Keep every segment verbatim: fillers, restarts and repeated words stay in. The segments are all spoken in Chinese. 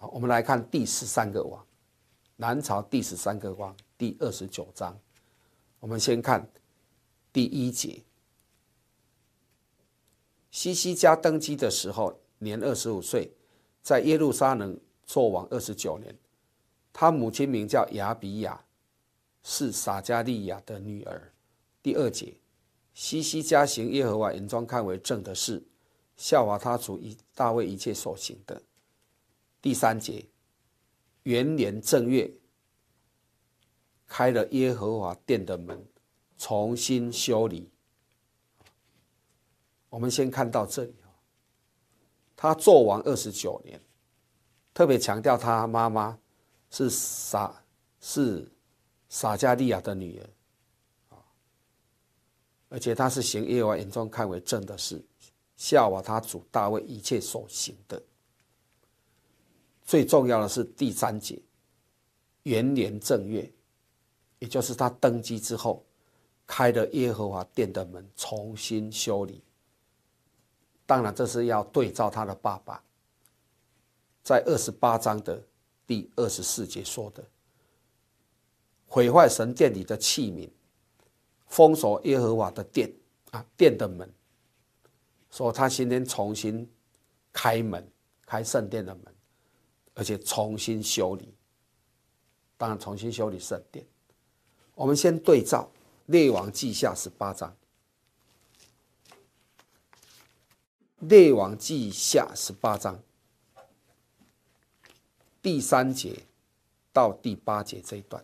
我们来看第十三个王，南朝第十三个王，第二十九章。我们先看第一节。西西家登基的时候，年二十五岁，在耶路撒冷作王二十九年。他母亲名叫亚比亚，是撒迦利亚的女儿。第二节，西西家行耶和华眼中看为正的事，效法他主大卫一切所行的。第三节，元年正月，开了耶和华殿的门，重新修理。我们先看到这里，他做王二十九年，特别强调他妈妈是撒是撒迦利亚的女儿，而且他是行耶和华眼中看为正的事，效法他主大卫一切所行的。最重要的是第三节，元年正月，也就是他登基之后，开了耶和华殿的门，重新修理。当然，这是要对照他的爸爸，在二十八章的第二十四节说的，毁坏神殿里的器皿，封锁耶和华的殿啊，殿的门，说他今天重新开门，开圣殿的门，而且重新修理。当然，重新修理圣殿。我们先对照列王记下十八章。列王记下十八章第三节到第八节这一段，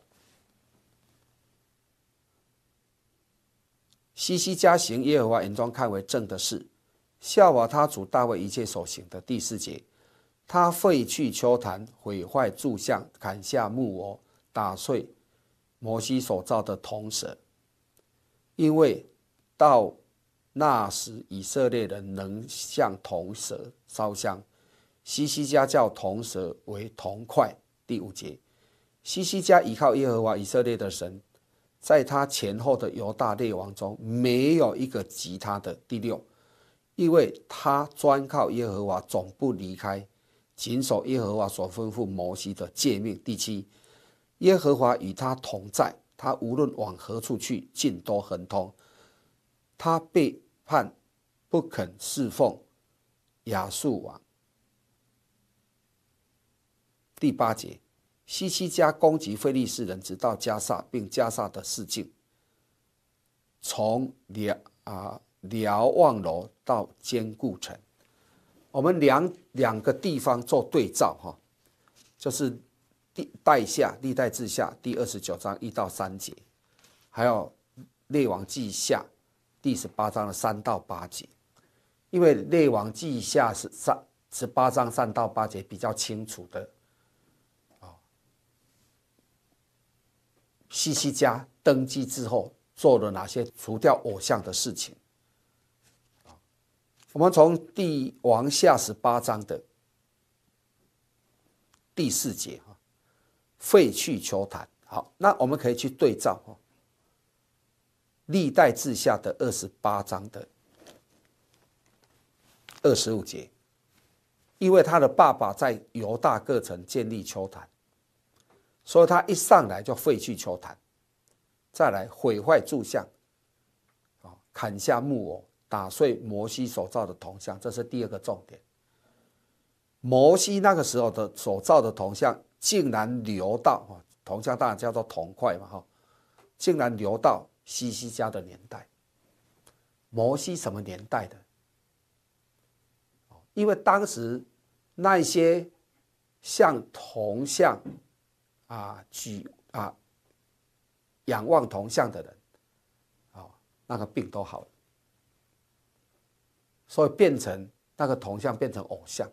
西西家行耶和华眼中看为正的事，效法他主大卫一切所行的。第四节，他废去丘坛，毁坏柱像，砍下木偶，打碎摩西所造的铜蛇，因为到那时以色列人能向铜蛇烧香，西西家叫铜蛇为铜块。第五节，西西家依靠耶和华以色列的神，在他前后的犹大列王中没有一个及他的。第六，因为他专靠耶和华，总不离开，谨守耶和华所吩咐摩西的诫命。第七，耶和华与他同在，他无论往何处去，尽都亨通。他背叛不肯侍奉亚述王。第八节，西西家攻击非利士人，直到加萨，并加萨的市境，从瞭啊瞭望楼到坚固城。我们两两个地方做对照哈，就是代下历代志下第二十九章一到三节，还有列王记下第十八章的三到八节。因为列王记下是十八章三到八节比较清楚的，西西家登基之后做了哪些除掉偶像的事情。我们从帝王下十八章的第四节，废去丘坛。好，那我们可以去对照历代志下的二十八章的二十五节，因为他的爸爸在犹大各城建立丘坛，所以他一上来就废去丘坛，再来毁坏柱像，砍下木偶，打碎摩西所造的铜像，这是第二个重点。摩西那个时候的所造的铜像竟然流到，铜像当然叫做铜块嘛，竟然流到西西家的年代。摩西什么年代的？因为当时那些像铜像啊举啊仰望铜像的人，啊那个病都好了，所以变成那个铜像变成偶像。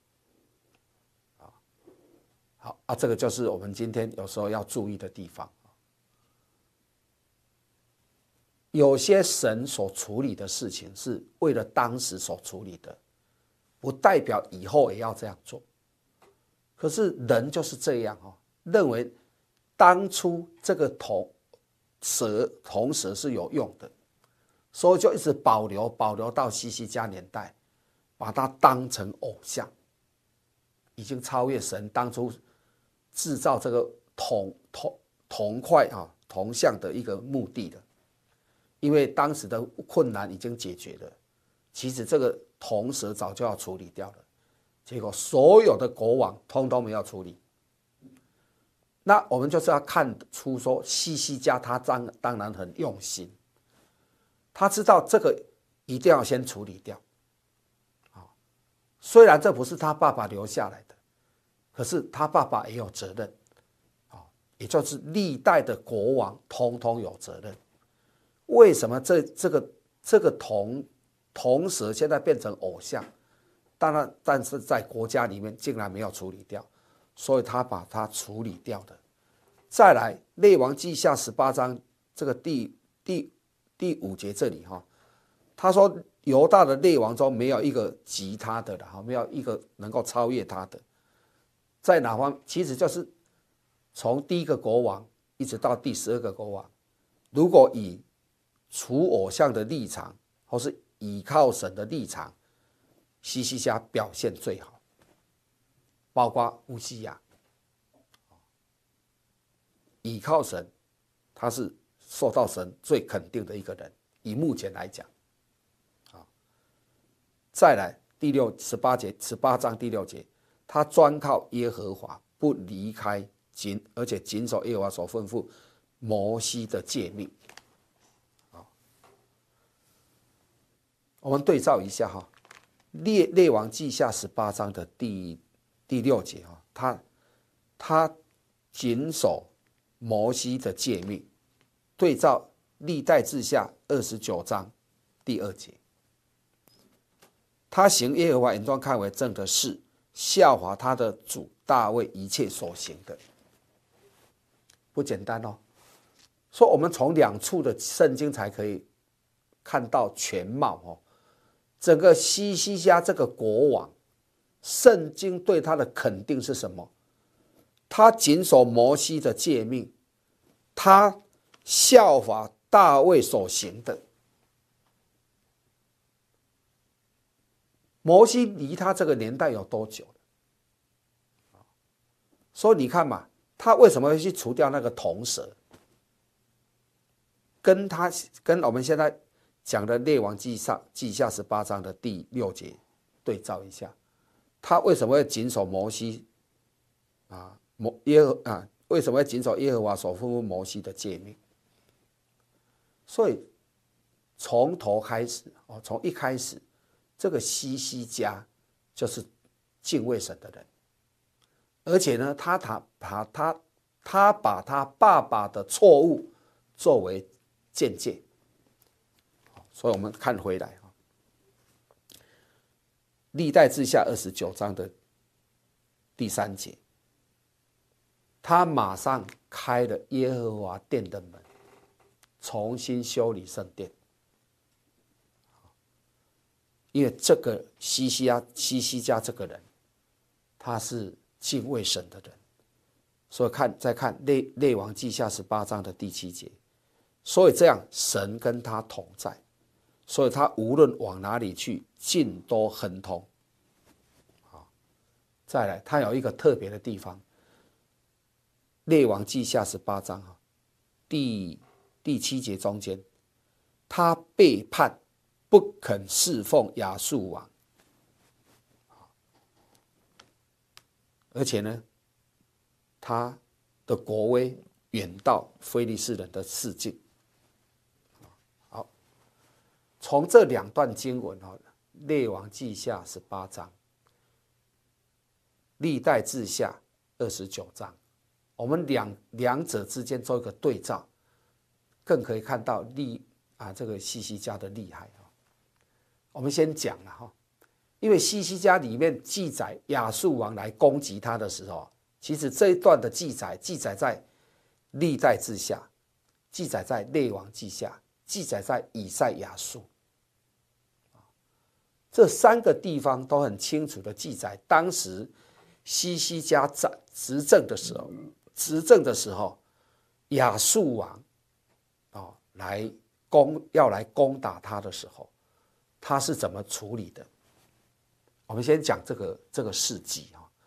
好啊，这个就是我们今天有时候要注意的地方。有些神所处理的事情是为了当时所处理的，不代表以后也要这样做。可是人就是这样哦，认为当初这个铜蛇铜蛇是有用的，所以就一直保留保留到西西家年代，把它当成偶像。 已经超越神当初制造这个铜铜铜块啊铜像的一个目的了。因为当时的困难已经解决了，其实这个铜蛇早就要处理掉了，结果所有的国王通通没有处理。那我们就是要看出说，西西家他当当然很用心，他知道这个一定要先处理掉。虽然这不是他爸爸留下来的，可是他爸爸也有责任，也就是历代的国王通通有责任。为什么这这个这个铜铜蛇现在变成偶像？当然，但是在国家里面竟然没有处理掉，所以他把它处理掉的。再来，列王记下十八章这个第第第五节这里哈，他说犹大的列王中没有一个及他的了，没有一个能够超越他的。在哪方？其实就是从第一个国王一直到第十二个国王，如果以除偶像的立场，或是倚靠神的立场，西西家表现最好，包括乌西雅，倚靠神，他是受到神最肯定的一个人。以目前来讲，再来第六十八节十八章第六节，他专靠耶和华，不离开谨，而且谨守耶和华所吩咐摩西的诫命。我们对照一下哈，列列王记下十八章的第第六节哈，他他谨守摩西的诫命，对照历代志下二十九章第二节，他行耶和华眼中看为正的事，效法他的主大卫一切所行的，不简单哦。说我们从两处的圣经才可以看到全貌哦。整个西西家这个国王，圣经对他的肯定是什么？他谨守摩西的诫命，他效法大卫所行的。摩西离他这个年代有多久了？所以你看嘛，他为什么会去除掉那个铜蛇？跟他跟我们现在讲的列王记上记下十八章的第六节对照一下，他为什么会谨守摩西啊摩耶和啊为什么会谨守耶和华所吩咐摩西的诫命？所以从头开始哦，从一开始，这个西西家就是敬畏神的人，而且呢，他他把他他把他爸爸的错误作为见解。所以我们看回来啊，历代志下二十九章的第三节，他马上开了耶和华殿的门，重新修理圣殿。因为这个西西家西西家这个人，他是敬畏神的人，所以看再看列列王记下十八章的第七节，所以这样神跟他同在。所以他无论往哪里去，尽都亨通。再来，他有一个特别的地方，列王记下十八章第第七节中间，他背叛，不肯侍奉亚述王，而且呢，他的国威远到非利士人的四境。从这两段经文列王记下十八章，历代志下二十九章，我们两两者之间做一个对照，更可以看到利啊这个西西家的厉害。我们先讲了哈，因为西西家里面记载亚述王来攻击他的时候，其实这一段的记载记载在历代志下，记载在列王记下，记载在以赛亚书。这三个地方都很清楚的记载，当时西西家执政的时候，执政的时候，亚述王哦来攻要来攻打他的时候，他是怎么处理的？我们先讲这个这个事迹啊。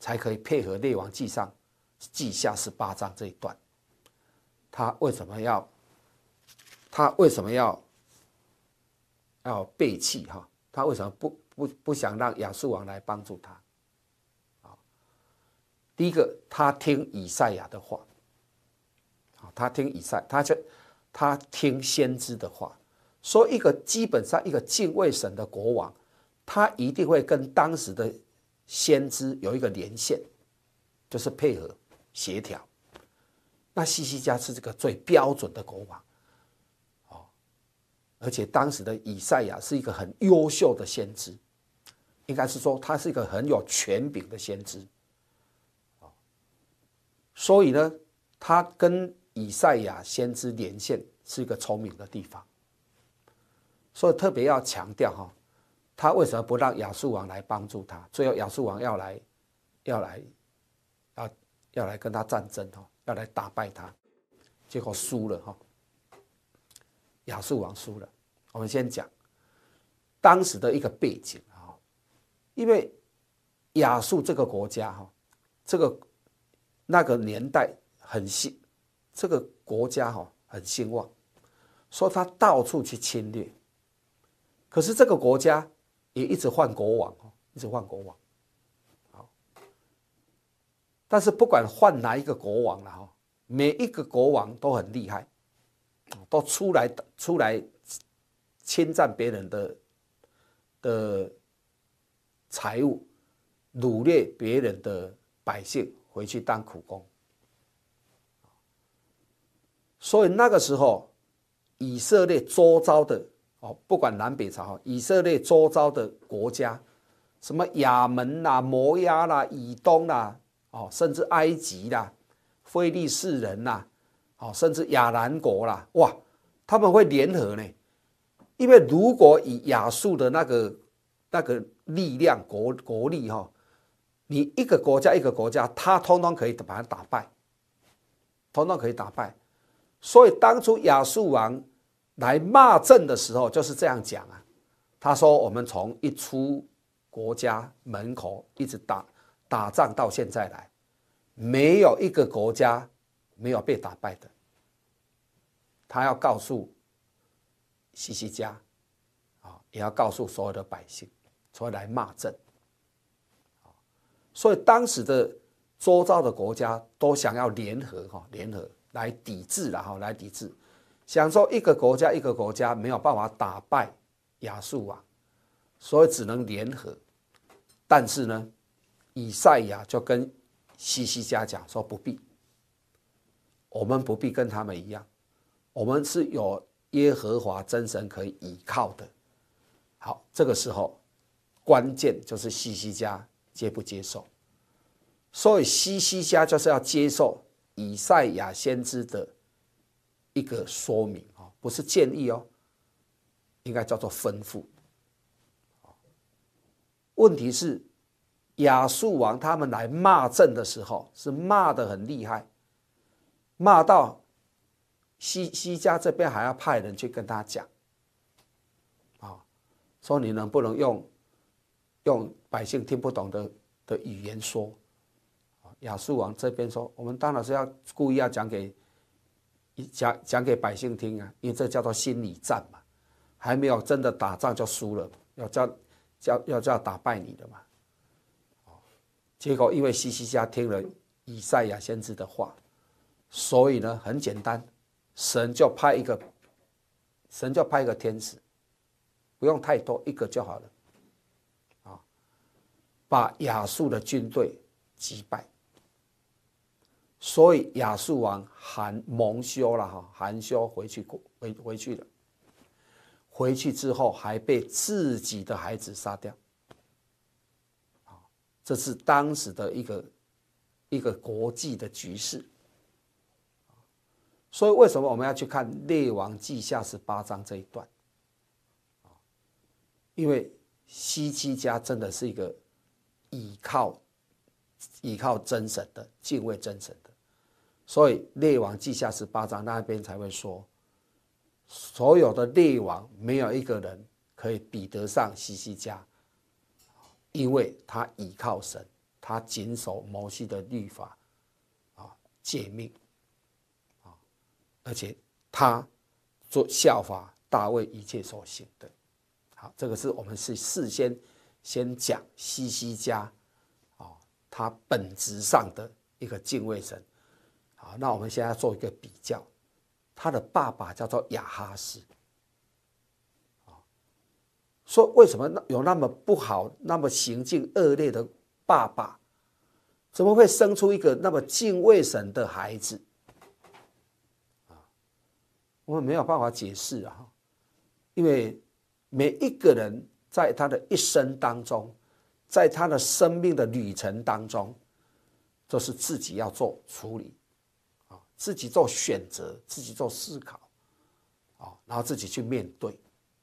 才可以配合列王记上记下十八章这一段。他为什么要他为什么要要背弃哈？他为什么不不不想让亚述王来帮助他？啊，第一个，他听以赛亚的话，啊，他听以赛，他就他听先知的话。说一个基本上一个敬畏神的国王，他一定会跟当时的先知有一个连线，就是配合协调。那西西家是这个最标准的国王，哦，而且当时的以赛亚是一个很优秀的先知，应该是说他是一个很有权柄的先知，哦，所以呢，他跟以赛亚先知连线是一个聪明的地方。所以特别要强调哈，他为什么不让亚述王来帮助他？最后亚述王要来，要来，要要来跟他战争哈，要来打败他，结果输了哈。亚述王输了。我们先讲当时的一个背景哈，因为亚述这个国家哈，这个那个年代很兴，这个国家哈很兴旺，所以他到处去侵略。可是这个国家也一直换国王，一直换国王，好，但是不管换哪一个国王了哈，每一个国王都很厉害，都出来出来侵占别人的的财物，掳掠别人的百姓回去当苦工。所以那个时候，以色列周遭的哦，不管南北朝，以色列周遭的国家，什么亚门啦、摩押啦、以东啦，哦，甚至埃及啦、非利士人啦，哦，甚至亚兰国啦，哇，他们会联合呢。因为如果以亚述的那个那个力量国国力哈，你一个国家一个国家，他通通可以把它打败，通通可以打败。所以当初亚述王来骂阵的时候就是这样讲啊，他说我们从一出国家门口一直打打仗到现在来，没有一个国家没有被打败的。他要告诉西西家，也要告诉所有的百姓，所以来骂阵。所以当时的周遭的国家都想要联合哈，联合来抵制啦哈，来抵制。想说一个国家一个国家没有办法打败亚述王，所以只能联合。但是呢，以赛亚就跟西西家讲说不必，我们不必跟他们一样，我们是有耶和华真神可以倚靠的。好，这个时候关键就是西西家接不接受。所以西西家就是要接受以赛亚先知的一个说明，不是建议哦，应该叫做吩咐。问题是亚述王他们来骂阵的时候是骂得很厉害，骂到西西家这边还要派人去跟他讲，说你能不能用用百姓听不懂的的语言说。亚述王这边说，我们当然是要故意要讲给讲讲给百姓听啊，因为这叫做心理战嘛，还没有真的打仗就输了，要叫叫要叫打败你的嘛。结果因为西西家听了以赛亚先知的话，所以呢很简单，神就派一个神就派一个天使，不用太多，一个就好了，啊，把亚述的军队击败。所以亚述王含蒙羞了哈，含羞回去回回去了。回去之后还被自己的孩子杀掉，这是当时的一个一个国际的局势。所以为什么我们要去看列王记下十八章这一段？因为西西家真的是一个倚靠倚靠真神的，敬畏真神的。所以列王记下十八章那边才会说，所有的列王没有一个人可以比得上西西家，因为他倚靠神， 他谨守摩西的律法啊诫命啊，而且他做效法大卫一切所行的。好，这个是我们是事先先讲西西家啊，他本质上的一个敬畏神。好，那我们现在做一个比较，他的爸爸叫做亚哈斯。说为什么有那么不好、那么行径恶劣的爸爸，怎么会生出一个那么敬畏神的孩子？啊，我们没有办法解释啊，因为每一个人在他的一生当中，在他的生命的旅程当中，都是自己要做处理，啊，自己做选择，自己做思考，啊，然后自己去面对。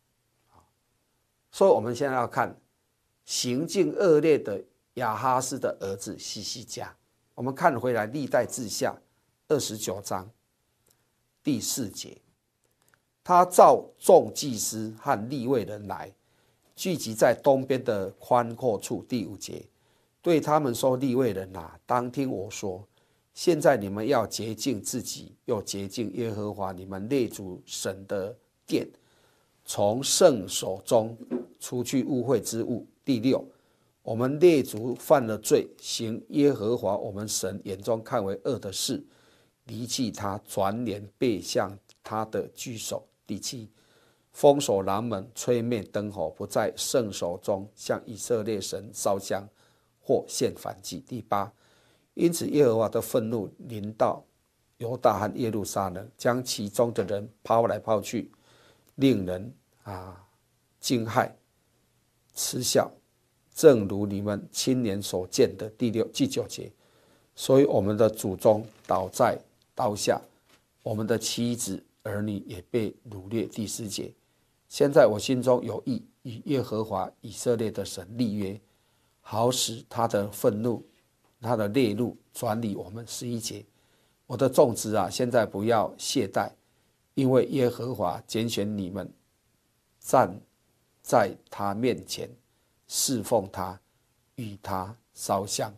所以我们现在要看行径恶劣的亚哈斯的儿子西西家。我们看回来历代志下二十九章第四节，他召众祭司和利未人来，聚集在东边的宽阔处。第五节，对他们说：利未人啊，当听我说，现在你们要洁净自己，又洁净耶和华你们列祖神的殿，从圣所中除去污秽之物。第六，我们列祖犯了罪，行耶和华我们神眼中看为恶的事，离弃他，转脸背向他的居首。第七，封锁廊门，吹灭灯火，不在圣所中向以色列神烧香或献燔祭。第八，因此耶和华的愤怒临到犹大和耶路撒冷，将其中的人抛来抛去，令人啊惊骇嗤笑，正如你们亲眼所见的。第六、第九节，所以我们的祖宗倒在刀下，我们的妻子儿女也被掳掠。第十节，现在我心中有意与耶和华以色列的神立约，好使他的愤怒、他的烈怒转离我们。十一节，我的众子啊，现在不要懈怠，因为耶和华拣选你们，站在他面前，侍奉他，与他烧香。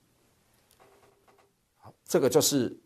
好，这个就是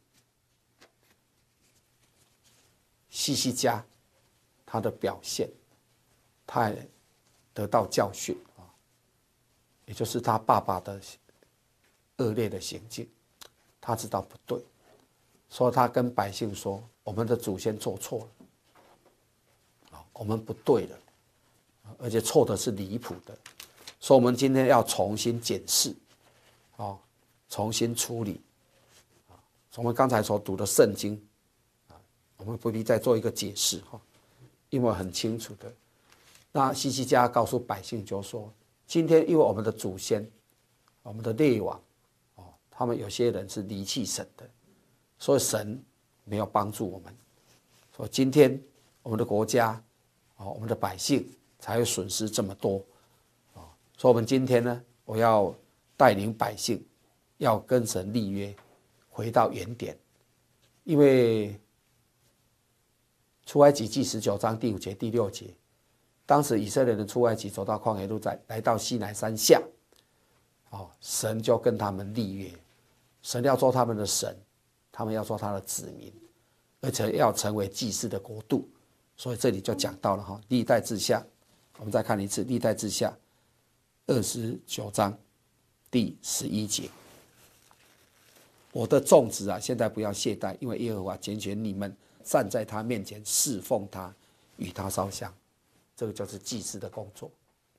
西西家他的表现，他也得到教训啊，也就是他爸爸的恶劣的行径，他知道不对，所以他跟百姓说：我们的祖先做错了，我们不对了，而且错的是离谱的，所以我们今天要重新检视，啊，重新处理，啊，我们刚才所读的圣经，啊，我们不必再做一个解释哈，因为很清楚的。那西西家告诉百姓就说：今天因为我们的祖先，我们的列王，哦，他们有些人是离弃神的，所以神没有帮助我们，所以今天我们的国家，哦，我们的百姓才会损失这么多。所以我们今天呢，我要带领百姓要跟神立约，回到原点。因为出埃及记十九章第五节第六节，当时以色列人出埃及走到旷野路，在来到西乃山下，哦，神就跟他们立约，神要做他们的神，他们要做他的子民，而且要成为祭司的国度。所以这里就讲到了哈，历代志下，我们再看一次历代志下二十九章第十一节，我的众子啊，现在不要懈怠，因为耶和华拣选你们，站在他面前侍奉他，与他烧香。这个就是祭司的工作。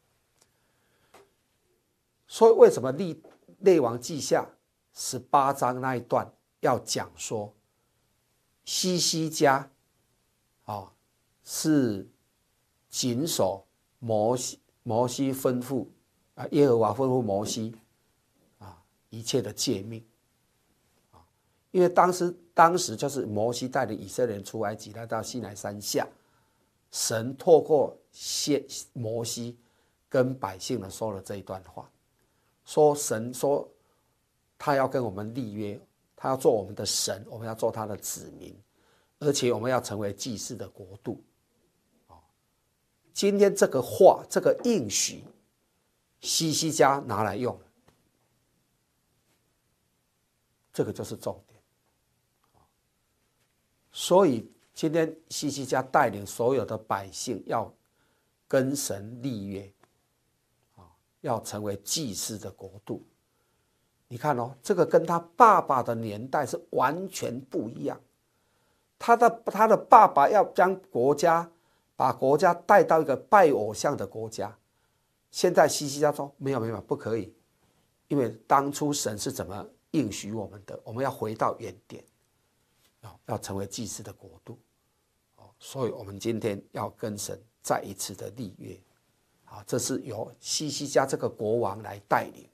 所以为什么列列王记下十八章那一段要讲说西西家啊是谨守摩西摩西吩咐啊，耶和华吩咐摩西啊一切的诫命啊，因为当时当时就是摩西带领以色列人出埃及，来到西乃山下，神透过先摩西跟百姓们说了这一段话，说神说他要跟我们立约，他要做我们的神，我们要做他的子民，而且我们要成为祭司的国度。今天这个话，这个应许，西西家拿来用了， 这个就是重点。所以今天希西家带领所有的百姓要跟神立约，要成为祭司的国度。你看哦，这个跟他爸爸的年代是完全不一样。他的他的爸爸要将国家把国家带到一个拜偶像的国家，现在希西家说没有没有不可以，因为当初神是怎么应许我们的，我们要回到原点，要成为祭司的国度。所以我们今天要跟神再一次的立约。这是由希西家这个国王来带领。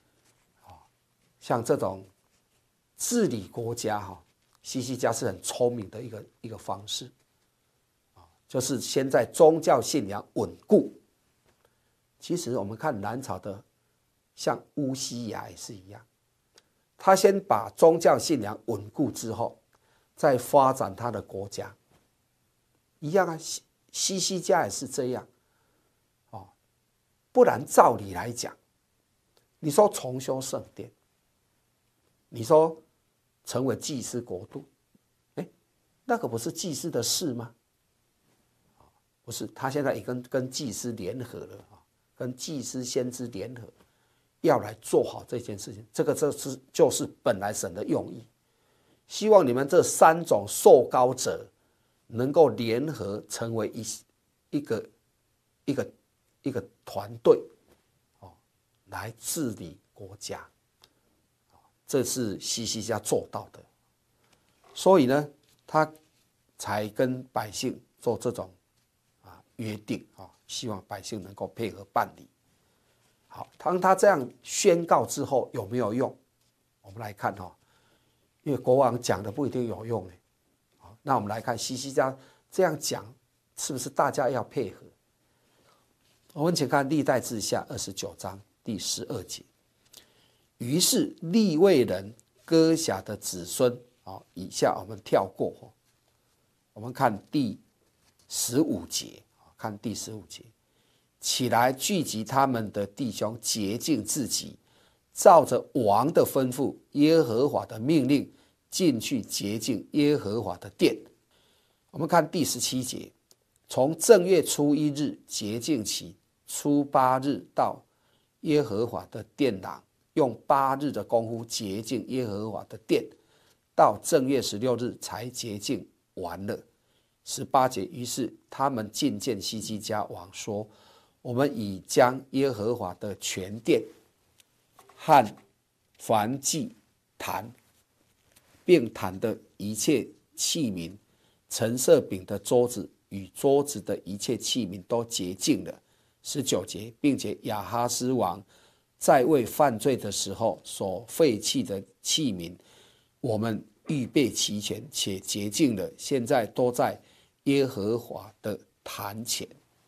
像这种治理国家哈，希西家是很聪明的一个一个方式，就是先在宗教信仰稳固。其实我们看南朝的，像乌西雅也是一样，他先把宗教信仰稳固之后，再发展他的国家，一样啊。希西家也是这样，哦，不然照理来讲，你说重修圣殿。你说成为祭司国度，哎，那个不是祭司的事吗？不是，他现在也跟跟祭司联合了，跟祭司先知联合，要来做好这件事情。这个这是就是本来神的用意，希望你们这三种受膏者能够联合成为一一个一个一个团队，哦，来治理国家。这是希西家做到的，所以呢，他才跟百姓做这种啊约定啊，希望百姓能够配合办理。好，当他这样宣告之后，有没有用？我们来看哈，因为国王讲的不一定有用呢。好，那我们来看希西家这样讲，是不是大家要配合？我们请看历代志下二十九章第十二节。于是利未人歌辖的子孙，以下我们跳过，我们看第十五节，看第十五节，起来聚集他们的弟兄，洁净自己，照着王的吩咐，耶和华的命令，进去洁净耶和华的殿。我们看第十七节，从正月初一日洁净期，初八日到耶和华的殿廊。用八日的功夫洁净耶和华的殿，到正月十六日才洁净完了。十八节，于是他们进见希西家王说：“我们已将耶和华的全殿和燔祭坛，并坛的一切器皿、陈设饼的桌子与桌子的一切器皿都洁净了。”十九节，并且亚哈斯王在位犯罪的时候所废弃的器皿，我们预备齐全且洁净了，现在都在耶和华的坛前。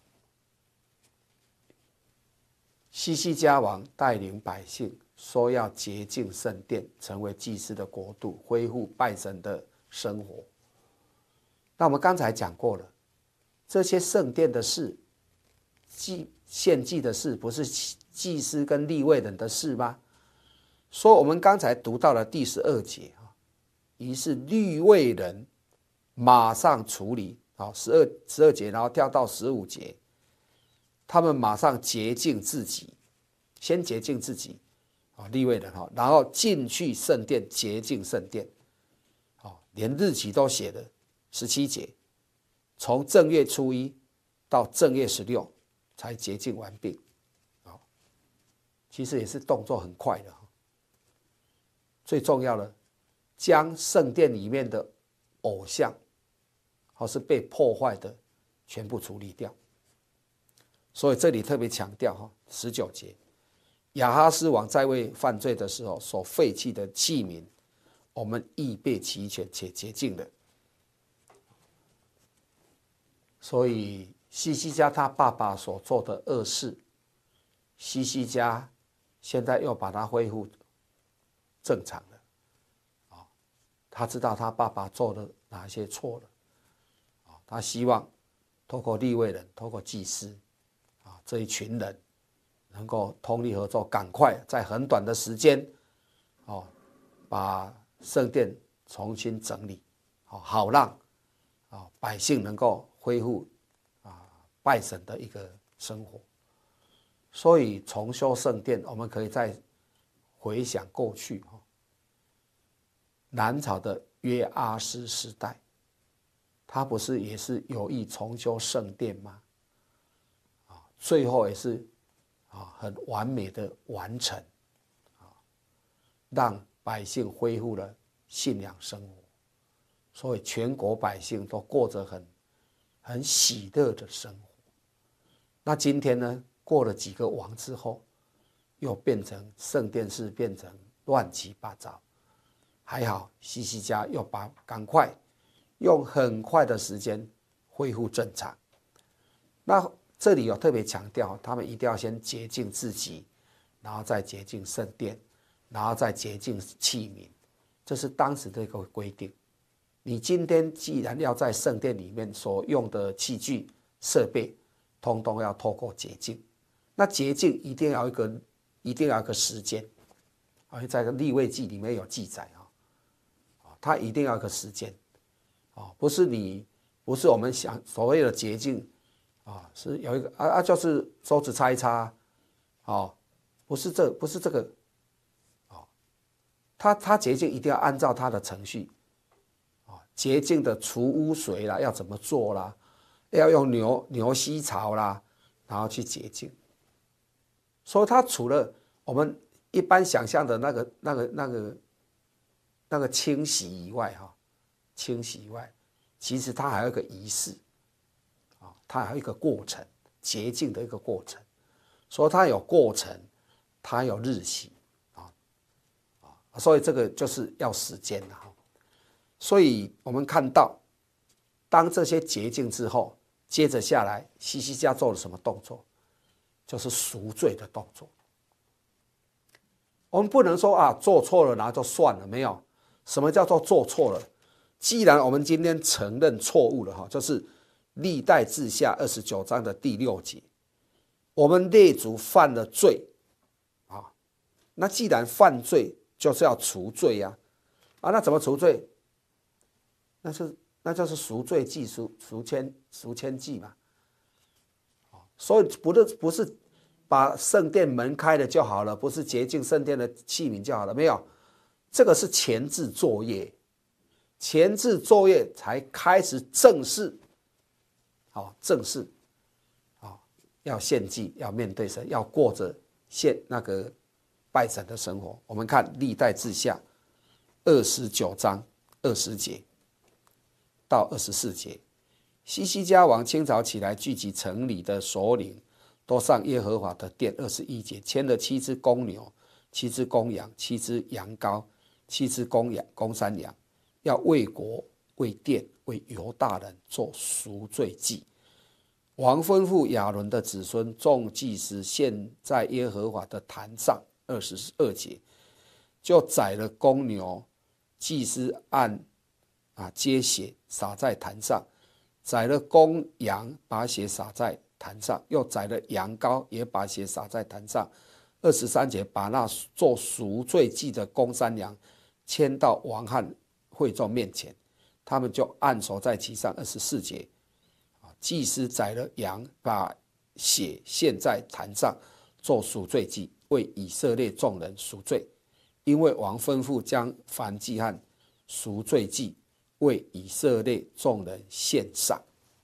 希西家王带领百姓说要洁净圣殿，成为祭司的国度，恢复拜神的生活。那我们刚才讲过了，这些圣殿的事，祭献祭的事，不是祭司跟利未人的事吗？所以我们刚才读到了第十二节，于是利未人马上处理，十二十二节，然后跳到十五节，他们马上洁净自己，先洁净自己，利未人，然后进去圣殿洁净圣殿，连日期都写了。十七节，从正月初一到正月十六才洁净完毕。其实也是动作很快的。最重要的，将圣殿里面的偶像或是被破坏的全部处理掉。所以这里特别强调十九节，亚哈斯王在位犯罪的时候所废弃的器皿，我们预备齐全且洁净了。所以希西家他爸爸所做的恶事，希西家现在又把它恢复正常了。他知道他爸爸做了哪些错了，他希望透过利未人，透过祭司这一群人能够通力合作，赶快在很短的时间把圣殿重新整理，好让百姓能够恢复拜神的一个生活。所以重修圣殿，我们可以再回想过去南朝的约阿施时代，他不是也是有意重修圣殿吗？最后也是很完美的完成，让百姓恢复了信仰生活，所以全国百姓都过着很很喜乐的生活。那今天呢，过了几个王之后，又变成圣殿是变成乱七八糟。还好西西家又把赶快用很快的时间恢复正常。那这里有特别强调，他们一定要先洁净自己，然后再洁净圣殿，然后再洁净器皿，这是当时的一个规定。你今天既然要在圣殿里面所用的器具设备，通通要透过洁净。那洁净一定要一个一定要一个时间，而在利未记里面有记载啊，它一定要一个时间啊，不是你不是我们想所谓的洁净啊，是有一个啊啊，就是手指擦一擦啊，不是这不是这个啊，它它洁净一定要按照它的程序啊，洁净的除污水啦，要怎么做啦？要用牛牛膝草啦，然后去洁净。所以它除了我们一般想象的那个、那个、那个、那个清洗以外，哈，清洗以外，其实它还有一个仪式，啊，它还有一个过程，洁净的一个过程。所以它有过程，它有日期，啊啊，所以这个就是要时间的哈。所以我们看到，当这些洁净之后，接着下来，西西家做了什么动作？就是赎罪的动作。我们不能说啊，做错了然后就算了，没有。什么叫做做错了？既然我们今天承认错误了哈，就是历代志下二十九章的第六节，我们列祖犯了罪啊，那既然犯罪，就是要除罪呀，啊，那怎么除罪？那是那就是赎罪祭、赎赎愆赎愆祭嘛。所以不是不是把圣殿门开了就好了，不是洁净圣殿的器皿就好了，没有，这个是前置作业，前置作业才开始正式，好正式，好要献祭，要面对神，要过着献那个拜神的生活。我们看历代志下二十九章二十节到二十四节。西西家王清早起来，聚集城里的首领，都上耶和华的殿。二十一节，牵了七只公牛，七只公羊，七只羊羔，七只公羊公山羊，要为国、为殿、为犹大人做赎罪祭。王吩咐亚伦的子孙众祭司献在耶和华的坛上。二十二节，就宰了公牛，祭司按啊接血洒在坛上。宰了公羊，把血洒在坛上，又宰了羊羔，也把血洒在坛上。二十三节，把那做赎罪祭的公山羊牵到王和会众面前，他们就按手在其上。二十四节，祭司宰了羊，把血献在坛上，做赎罪祭，为以色列众人赎罪，因为王吩咐将燔祭和赎罪祭为以色列众人献上，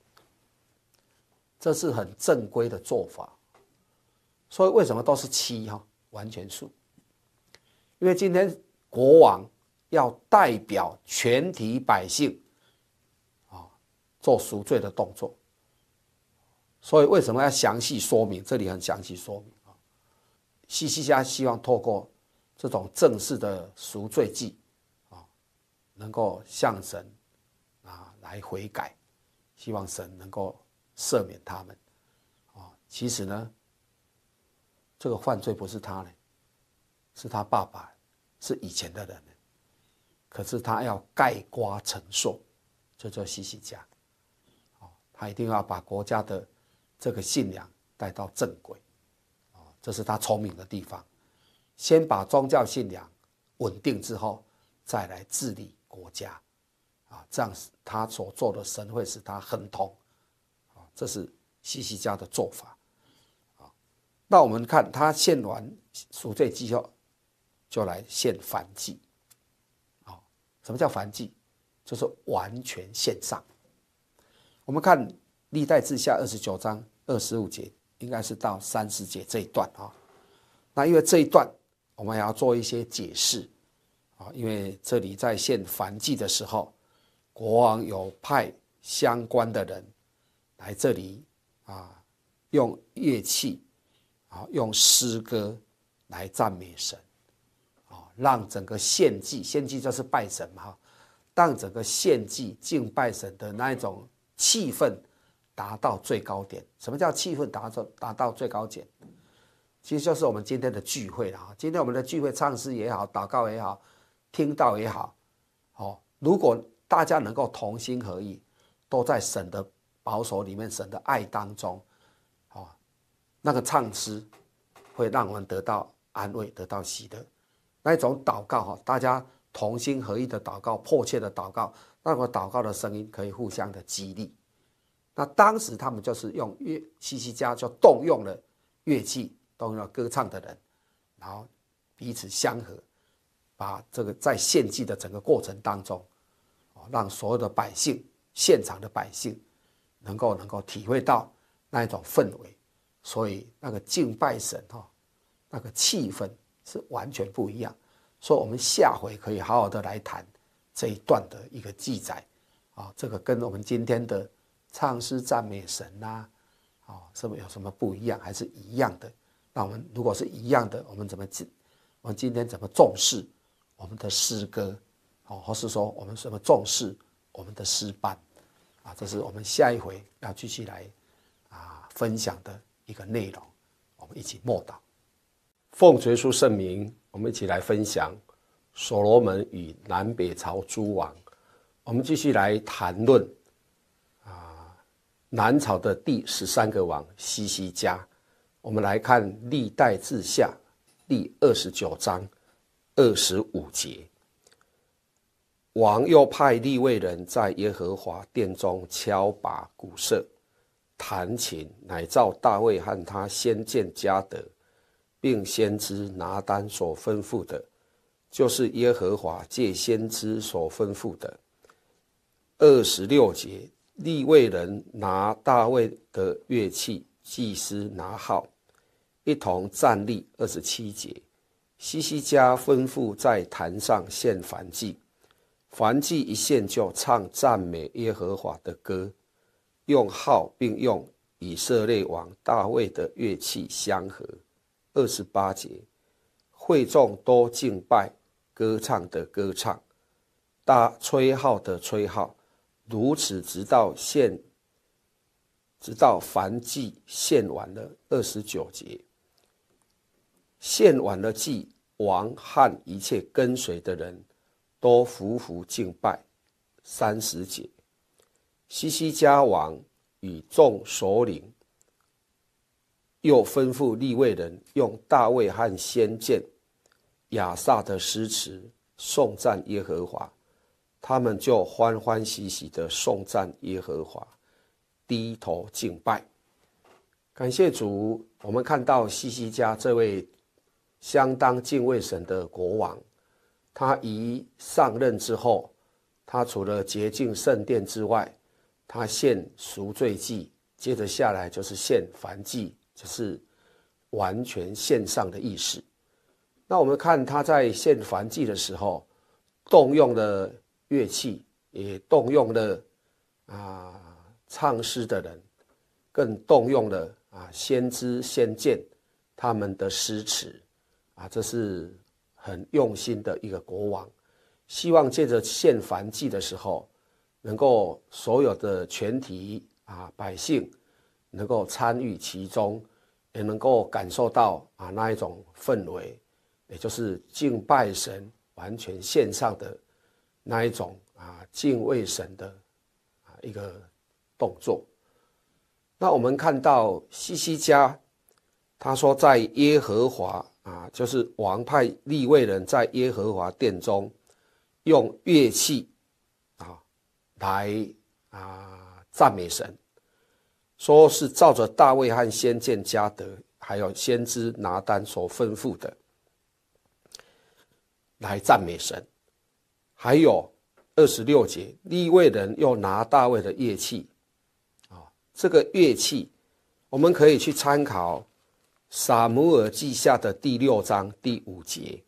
这是很正规的做法。所以为什么都是七哈完全数？因为今天国王要代表全体百姓啊做赎罪的动作，所以为什么要详细说明？这里很详细说明啊。西西家希望透过这种正式的赎罪祭能够向神啊来悔改，希望神能够赦免他们啊。其实呢，这个犯罪不是他呢，是他爸爸，是以前的人，可是他要概括承受，这叫西西家。他一定要把国家的这个信仰带到正轨，这是他聪明的地方。先把宗教信仰稳定之后， 再来治理国家啊，这样他所做的神会使他亨通啊，这是希西家的做法啊。那我们看他献完赎罪祭后，就来献燔祭啊。什么叫燔祭？就是完全献上。我们看历代志下二十九章二十五节，应该是到三十节这一段啊。那因为这一段我们还要做一些解释啊，因为这里在献燔祭的时候，国王有派相关的人来这里啊，用乐器啊，用诗歌来赞美神啊，让整个献祭，献祭就是拜神嘛，让整个献祭敬拜神的那一种气氛达到最高点。什么叫气氛达到达到最高点？其实就是我们今天的聚会啦。今天我们的聚会，唱诗也好，祷告也好，听道也好，哦，如果大家能够同心合意，都在神的保守里面，神的爱当中，哦，那个唱诗会让我们得到安慰，得到喜乐。那一种祷告哈，大家同心合意的祷告，迫切的祷告，那个祷告的声音可以互相的激励。那当时他们就是用乐，希西家就动用了乐器，动用了歌唱的人，然后彼此相合，把这个在献祭的整个过程当中，让所有的百姓，现场的百姓，能够能够体会到那一种氛围，所以那个敬拜神哈，那个气氛是完全不一样。所以我们下回可以好好的来谈这一段的一个记载啊，这个跟我们今天的唱诗赞美神呐，啊，是不是有什么不一样，还是一样的？那我们如果是一样的，我们怎么我们今天怎么重视我们的诗歌，哦，或是说我们怎么重视我们的诗班啊？这是我们下一回要继续来啊分享的一个内容。我们一起默祷，奉耶稣圣名，我们一起来分享所罗门与南北朝诸王。我们继续来谈论啊南朝的第十三个王希西家。我们来看历代志下第二十九章二十五节。王又派利未人在耶和华殿中敲拔鼓瑟、弹琴，乃照大卫和他先见迦得，并先知拿单所吩咐的，就是耶和华借先知所吩咐的。二十六节，利未人拿大卫的乐器，祭司拿号，一同站立。二十七节，希西家吩咐在坛上献燔祭，燔祭一献就唱赞美耶和华的歌，用号并用以色列王大卫的乐器相合。二十八节，会众都敬拜，歌唱的歌唱，大吹号的吹号，如此直到献，直到燔祭献完了。二十九节，献完了祭，王和一切跟随的人都匍匐敬拜。三十节，希西家王与众首领又吩咐利未人用大卫和先见亚萨的诗词颂赞耶和华，他们就欢欢喜喜的颂赞耶和华，低头敬拜。感谢主，我们看到希西家这位相当敬畏神的国王，他一上任之后，他除了洁净圣殿之外，他献赎罪祭，接着下来就是献燔祭，就是完全献上的意思。那我们看他在献燔祭的时候，动用了乐器，也动用了啊唱诗的人，更动用了啊先知先见他们的诗词啊，这是很用心的一个国王。希望借着献燔祭的时候，能够所有的全体啊百姓能够参与其中，也能够感受到啊那一种氛围，也就是敬拜神完全献上的那一种啊敬畏神的啊一个动作。那我们看到希西家，他说在耶和华啊，就是王派利未人在耶和华殿中用乐器啊来啊赞美神，说是照着大卫和先见迦得还有先知拿单所吩咐的来赞美神。还有二十六节，利未人又拿大卫的乐器啊，这个乐器我们可以去参考撒母耳记下的第六章第五节。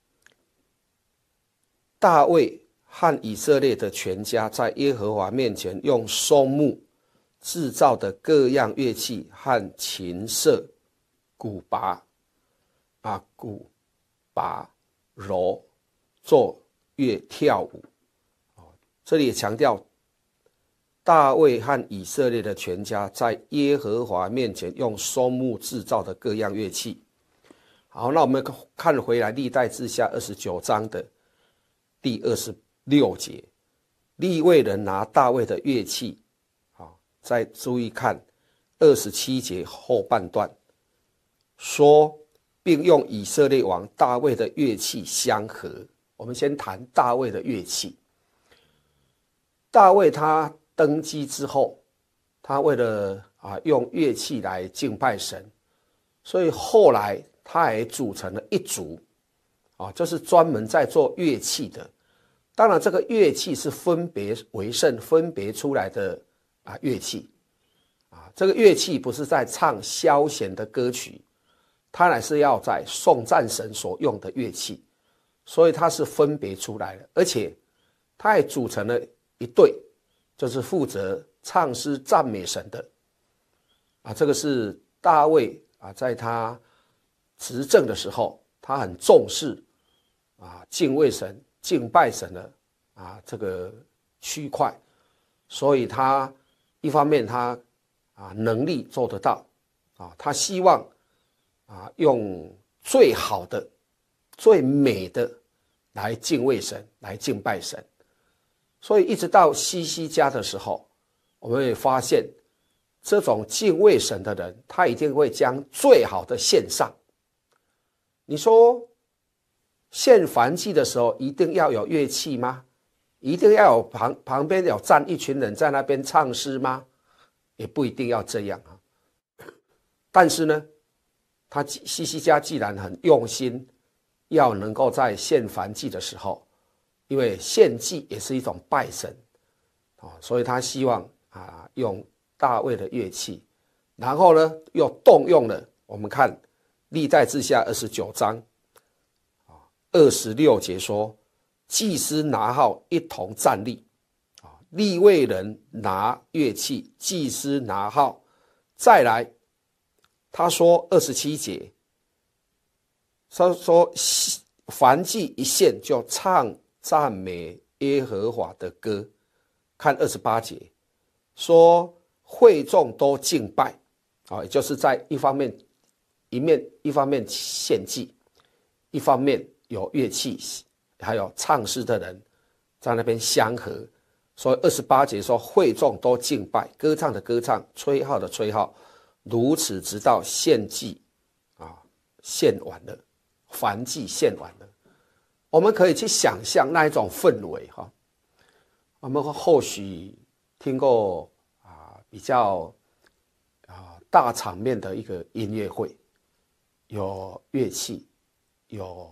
大卫和以色列的全家在耶和华面前用松木制造的各样乐器和琴瑟、鼓拔、啊鼓拔、柔作乐跳舞。这里也强调大卫和以色列的全家在耶和华面前用松木制造的各样乐器。好，那我们看回来历代志下二十九章的第二十六节，利未人拿大卫的乐器。好，再注意看二十七节后半段，说并用以色列王大卫的乐器相合。我们先谈大卫的乐器。大卫他登基之后，他为了啊用乐器来敬拜神，所以后来他也组成了一族啊，就是专门在做乐器的。当然这个乐器是分别为圣分别出来的啊乐器啊，这个乐器不是在唱消闲的歌曲，它乃是要在颂赞神所用的乐器，所以它是分别出来的，而且它也组成了一队，就是负责唱诗赞美神的啊。这个是大卫啊，在他执政的时候，他很重视啊敬畏神、敬拜神的啊这个区块，所以他一方面他啊能力做得到啊，他希望啊用最好的、最美的来敬畏神、来敬拜神。所以一直到西西家的时候，我们会发现这种敬畏神的人，他一定会将最好的献上。你说献燔祭的时候一定要有乐器吗？一定要有 旁, 旁边有站一群人在那边唱诗吗？也不一定要这样啊。但是呢，他西西家既然很用心，要能够在献燔祭的时候，因为献祭也是一种拜神，所以他希望啊用大卫的乐器，然后呢又动用了我们看历代志下二十九章二十六节说，祭司拿号一同站立，利未人拿乐器，祭司拿号。再来他说二十七节，他说燔祭一献就唱赞美耶和华的歌。看二十八节说会众都敬拜，也就是在一方面一面一方面献祭，一方面有乐器还有唱诗的人在那边相合。所以二十八节说会众都敬拜，歌唱的歌唱，吹号的吹号，如此直到献祭啊献完了，燔祭献完了。我们可以去想象那一种氛围哈。我们后许听过啊比较啊大场面的一个音乐会，有乐器，有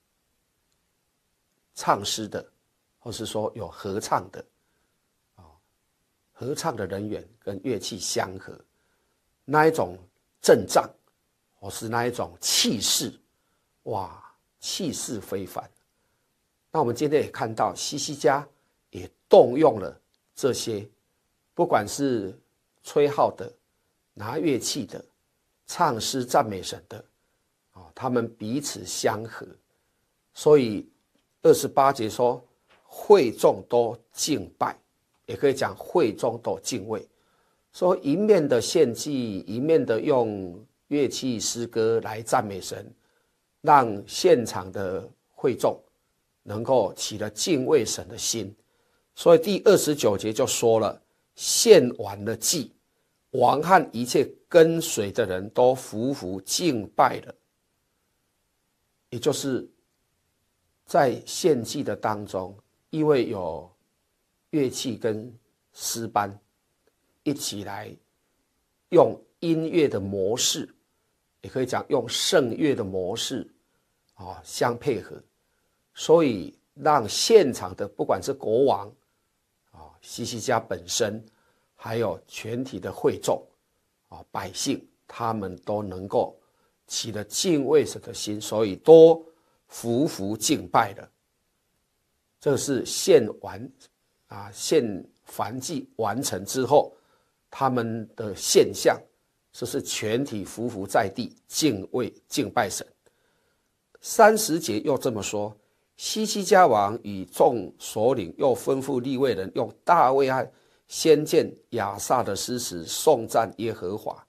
唱诗的，或是说有合唱的啊，合唱的人员跟乐器相合，那一种阵仗，或是那一种气势，哇，气势非凡。那我们今天也看到西西家也动用了这些，不管是吹号的、拿乐器的、唱诗赞美神的，他们彼此相合。所以二十八节说会众都敬拜，也可以讲会众都敬畏。说一面的献祭，一面的用乐器诗歌来赞美神，让现场的会众能够起了敬畏神的心。所以第二十九节就说了，献完了祭，王和一切跟随的人都匍匐敬拜了。也就是在献祭的当中， 因为有乐器跟诗班一起来用音乐的模式，也可以讲用圣乐的模式啊相配合，所以让现场的不管是国王啊西西家本身，还有全体的会众啊百姓，他们都能够起了敬畏神的心，所以都匍匐敬拜了。这是献完啊献燔祭完成之后，他们的现象，这是全体匍匐在地敬畏敬拜神。三十节又这么说：西西家王与众首领又吩咐利未人用大卫和先见亚萨的诗词颂赞耶和华。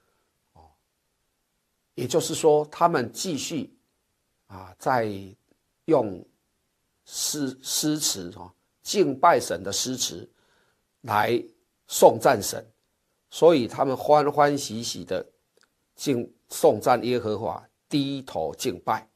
也就是说，他们继续啊，在用诗诗词啊，敬拜神的诗词来颂赞神，所以他们欢欢喜喜的敬颂赞耶和华，低头敬拜。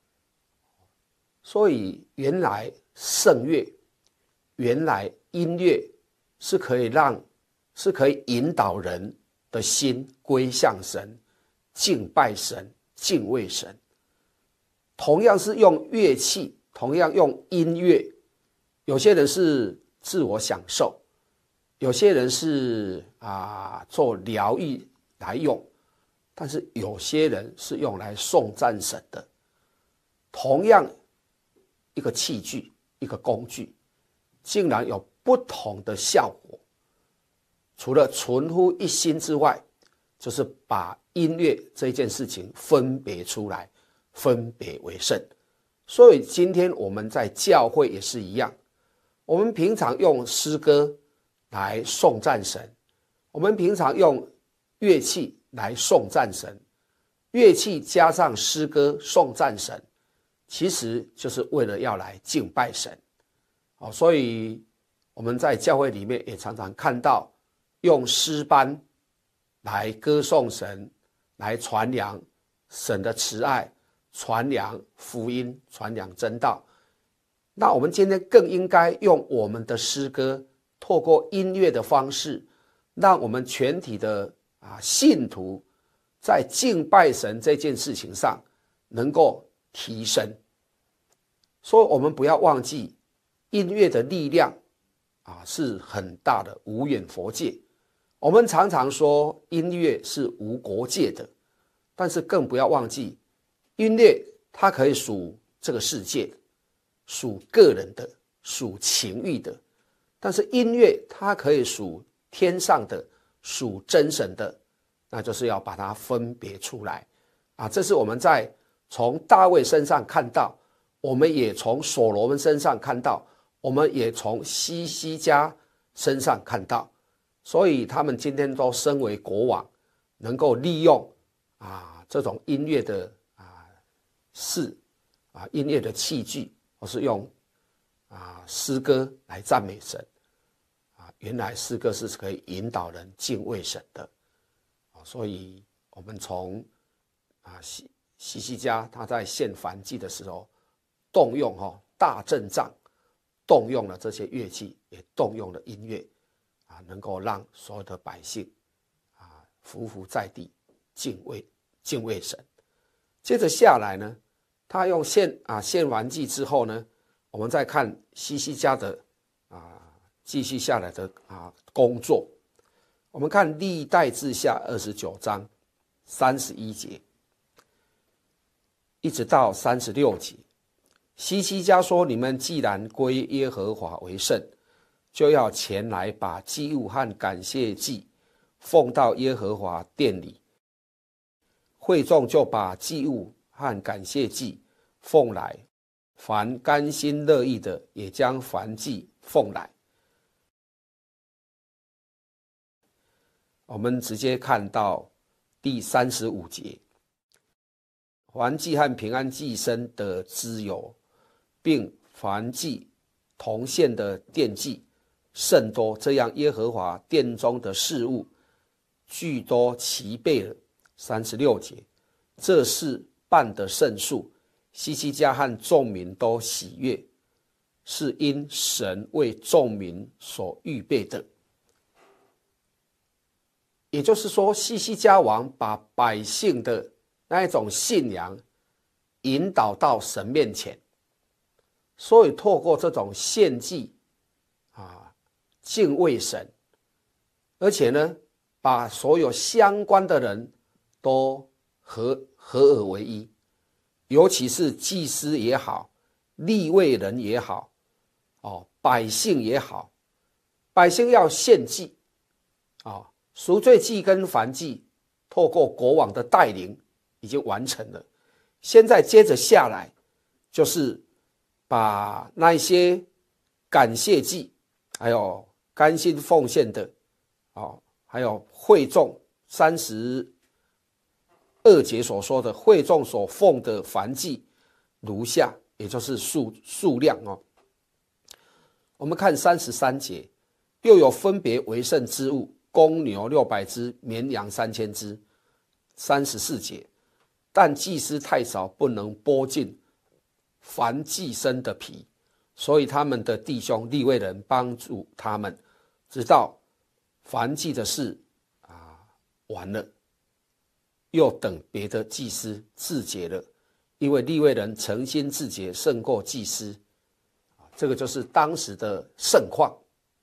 所以原来圣乐，原来音乐是可以让，是可以引导人的心归向神，敬拜神，敬畏神。同样是用乐器，同样用音乐，有些人是自我享受，有些人是啊做疗愈来用，但是有些人是用来颂赞神的。同样一个器具，一个工具，竟然有不同的效果。除了存乎一心之外，就是把音乐这件事情分别出来，分别为圣。所以今天我们在教会也是一样，我们平常用诗歌来颂赞神，我们平常用乐器来颂赞神，乐器加上诗歌颂赞神，其实就是为了要来敬拜神。所以我们在教会里面也常常看到用诗班来歌颂神，来传扬神的慈爱，传扬福音，传扬真道。那我们今天更应该用我们的诗歌，透过音乐的方式，让我们全体的啊信徒在敬拜神这件事情上能够提升。所以我们不要忘记，音乐的力量啊是很大的，无远弗届。我们常常说音乐是无国界的，但是更不要忘记，音乐它可以属这个世界，属个人的，属情欲的，但是音乐它可以属天上的，属真神的，那就是要把它分别出来啊！这是我们在从大卫身上看到，我们也从所罗门身上看到，我们也从西西家身上看到。所以他们今天都身为国王，能够利用啊这种音乐的啊事啊音乐的器具，或是用啊诗歌来赞美神啊。原来诗歌是可以引导人敬畏神的，所以我们从啊西西西家他在献燔祭的时候，动用哈、哦、大阵仗，动用了这些乐器，也动用了音乐。能够让所有的百姓啊匍匐在地敬畏敬畏神。接着下来呢，他用献啊献完祭之后呢，我们再看西西家的啊继续下来的啊工作。我们看历代志下二十九章三十一节，一直到三十六节。西西家说：“你们既然归耶和华为圣，就要前来把祭物和感谢祭奉到耶和华殿里。”会众就把祭物和感谢祭奉来，凡甘心乐意的也将燔祭奉来。我们直接看到第三十五节，燔祭和平安祭牲的脂油，并燔祭同献的奠祭甚多，这样耶和华殿中的事物俱都齐备了。三十六节，这事办得甚数，西西家和众民都喜悦。 是因神为众民所预备的。也就是说，西西家王把百姓的那一种信仰引导到神面前，所以透过这种献祭啊，敬畏神，而且呢，把所有相关的人都合合而为一，尤其是祭司也好，利未人也好，哦，百姓也好，百姓要献祭啊。赎罪祭跟燔祭透过国王的带领已经完成了，现在接着下来就是把那些感谢祭还有甘心奉献的、哦、还有会众三十二节所说的会众所奉的燔祭如下，也就是数数量哦。我们看三十三节，又有分别为圣之物，公牛六百只，绵羊三千只。三十四节，但祭司太少，不能剥尽凡祭牲的皮，所以他们的弟兄利未人帮助他们，直到燔祭的事啊完了，又等别的祭司自洁了，因为利未人诚心自洁胜过祭司。这个就是当时的盛况。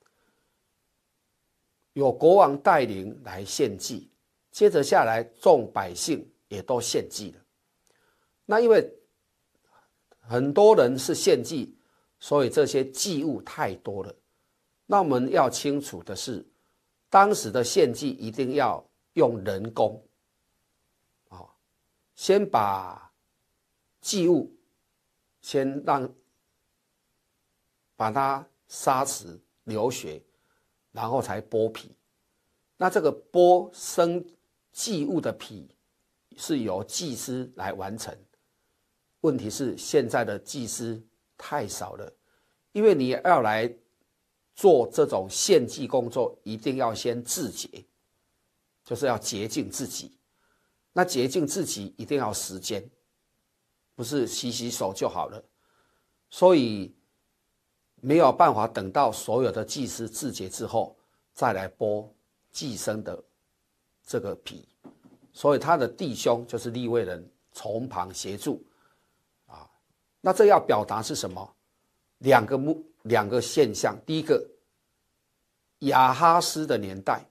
有国王带领来献祭，接着下来众百姓也都献祭了。那因为很多人是献祭，所以这些祭物太多了。那我们要清楚的是，当时的献祭一定要用人工，哦，先把祭物先让把它杀死流血，然后才剥皮。那这个剥生祭物的皮是由祭司来完成。问题是现在的祭司太少了，因为你要来做这种献祭工作，一定要先自洁，就是要洁净自己。那洁净自己一定要时间，不是洗洗手就好了。所以没有办法等到所有的祭司自洁之后再来剥祭牲的这个皮，所以他的弟兄就是利未人从旁协助啊。那这要表达是什么？两个目两个现象。第一个，亚哈斯的年代，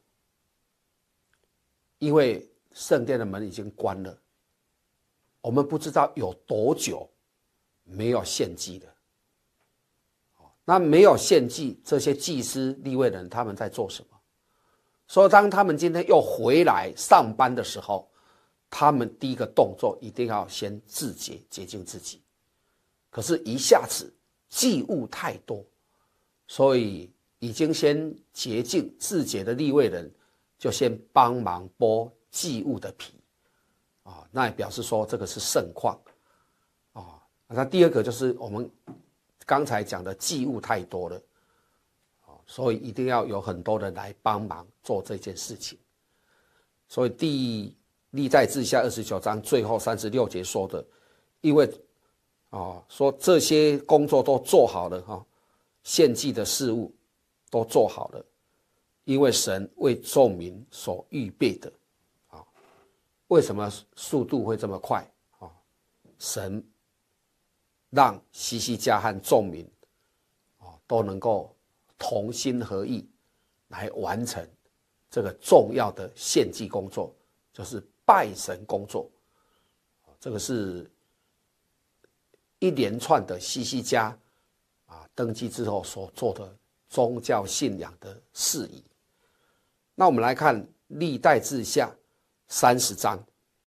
因为圣殿的门已经关了，我们不知道有多久没有献祭了。那没有献祭，这些祭司利未人他们在做什么？所以当他们今天又回来上班的时候，他们第一个动作一定要先自洁，洁净自己。可是一下子祭物太多，所以已经先洁净自洁的利未人就先帮忙剥祭物的皮啊，那也表示说这个是盛况啊。那第二个就是我们刚才讲的祭物太多了，所以一定要有很多人来帮忙做这件事情。所以第历代志下二十九章最后三十六节说的，因为哦，说这些工作都做好了哈，献祭的事物都做好了，因为神为众民所预备的啊。为什么速度会这么快啊？神让西西家和众民都能够同心合意来完成这个重要的献祭工作，就是拜神工作。这个是一连串的西西家啊登基之后所做的宗教信仰的事宜。那我们来看历代志下三十章